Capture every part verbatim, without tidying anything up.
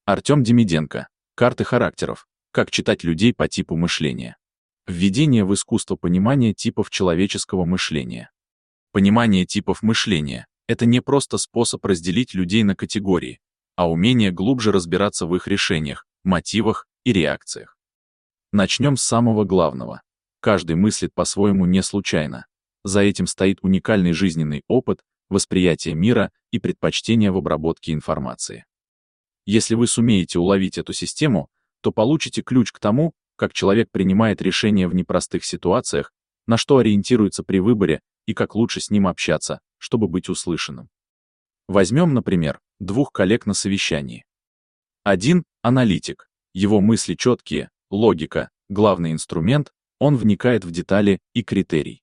Артем Демиденко. Карты характеров. Как читать людей по типу мышления. Введение в искусство понимания типов человеческого мышления. Понимание типов мышления — это не просто способ разделить людей на категории, а умение глубже разбираться в их решениях, мотивах и реакциях. Начнем с самого главного. Каждый мыслит по-своему не случайно. За этим стоит уникальный жизненный опыт, восприятие мира и предпочтения в обработке информации. Если вы сумеете уловить эту систему, то получите ключ к тому, как человек принимает решения в непростых ситуациях, на что ориентируется при выборе и как лучше с ним общаться, чтобы быть услышанным. Возьмем, например, двух коллег на совещании. Один — аналитик. Его мысли четкие, логика — главный инструмент, он вникает в детали и критерий.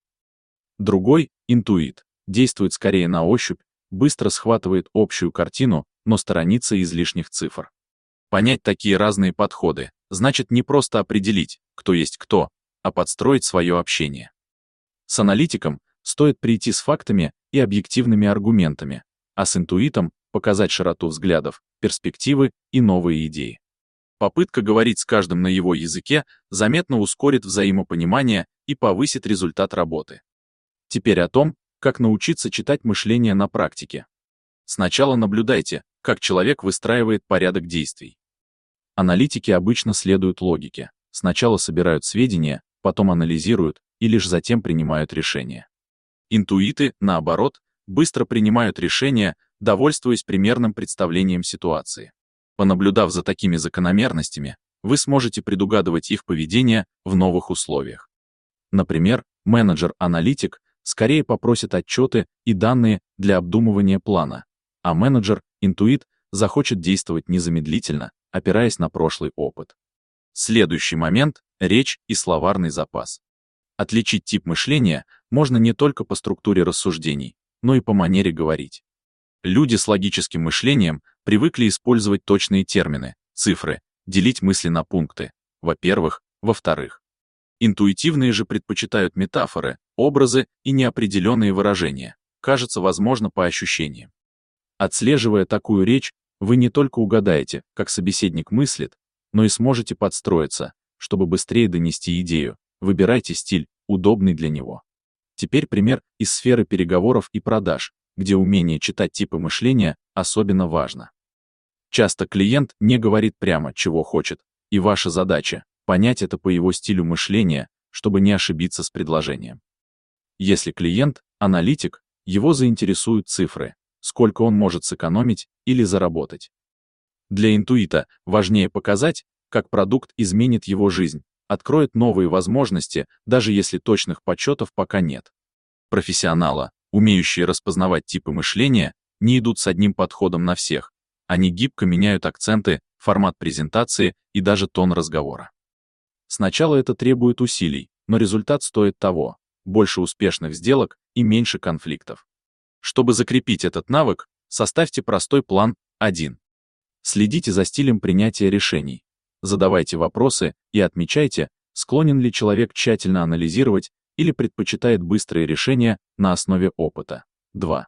Другой — интуит. Действует скорее на ощупь, быстро схватывает общую картину, но сторонится излишних цифр. Понять такие разные подходы значит не просто определить, кто есть кто, а подстроить свое общение. С аналитиком стоит прийти с фактами и объективными аргументами, а с интуитом показать широту взглядов, перспективы и новые идеи. Попытка говорить с каждым на его языке заметно ускорит взаимопонимание и повысит результат работы. Теперь о том, как научиться читать мышление на практике. Сначала наблюдайте, как человек выстраивает порядок действий. Аналитики обычно следуют логике. Сначала собирают сведения, потом анализируют и лишь затем принимают решения. Интуиты, наоборот, быстро принимают решения, довольствуясь примерным представлением ситуации. Понаблюдав за такими закономерностями, вы сможете предугадывать их поведение в новых условиях. Например, менеджер-аналитик скорее попросит отчеты и данные для обдумывания плана, а менеджер-интуит захочет действовать незамедлительно, опираясь на прошлый опыт. Следующий момент — речь и словарный запас. Отличить тип мышления можно не только по структуре рассуждений, но и по манере говорить. Люди с логическим мышлением привыкли использовать точные термины, цифры, делить мысли на пункты, во-первых, во-вторых. Интуитивные же предпочитают метафоры, образы и неопределенные выражения, кажется, возможно, по ощущениям. Отслеживая такую речь, вы не только угадаете, как собеседник мыслит, но и сможете подстроиться, чтобы быстрее донести идею. Выбирайте стиль, удобный для него. Теперь пример из сферы переговоров и продаж, где умение читать типы мышления особенно важно. Часто клиент не говорит прямо, чего хочет, и ваша задача — понять это по его стилю мышления, чтобы не ошибиться с предложением. Если клиент — аналитик, его заинтересуют цифры, сколько он может сэкономить или заработать. Для интуита важнее показать, как продукт изменит его жизнь, откроет новые возможности, даже если точных подсчетов пока нет. Профессионалы, умеющие распознавать типы мышления, не идут с одним подходом на всех. Они гибко меняют акценты, формат презентации и даже тон разговора. Сначала это требует усилий, но результат стоит того: больше успешных сделок и меньше конфликтов. Чтобы закрепить этот навык, составьте простой план один. Следите за стилем принятия решений. Задавайте вопросы и отмечайте, склонен ли человек тщательно анализировать или предпочитает быстрые решения на основе опыта. два.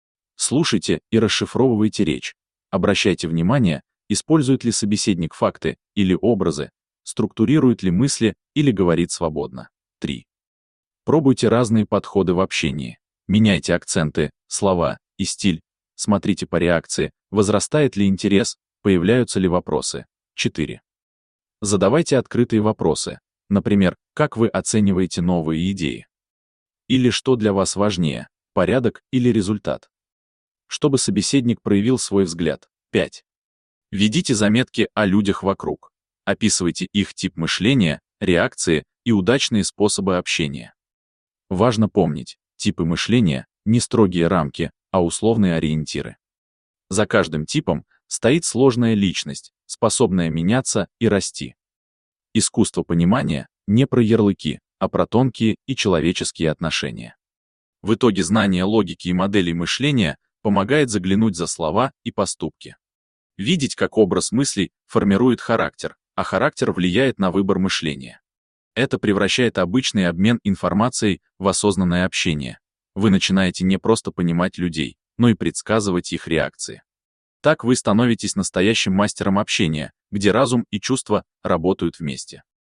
Слушайте и расшифровывайте речь. Обращайте внимание, использует ли собеседник факты или образы, структурирует ли мысли или говорит свободно. три. Пробуйте разные подходы в общении. Меняйте акценты, слова и стиль. Смотрите по реакции, возрастает ли интерес, появляются ли вопросы. четыре. Задавайте открытые вопросы. Например, как вы оцениваете новые идеи? Или что для вас важнее, порядок или результат? Чтобы собеседник проявил свой взгляд. пять. Ведите заметки о людях вокруг. Описывайте их тип мышления, реакции и удачные способы общения. Важно помнить, типы мышления — не строгие рамки, а условные ориентиры. За каждым типом стоит сложная личность, способная меняться и расти. Искусство понимания не про ярлыки, а про тонкие и человеческие отношения. В итоге знание логики и моделей мышления помогает заглянуть за слова и поступки. Видеть, как образ мыслей формирует характер, а характер влияет на выбор мышления. Это превращает обычный обмен информацией в осознанное общение. Вы начинаете не просто понимать людей, но и предсказывать их реакции. Так вы становитесь настоящим мастером общения, где разум и чувства работают вместе.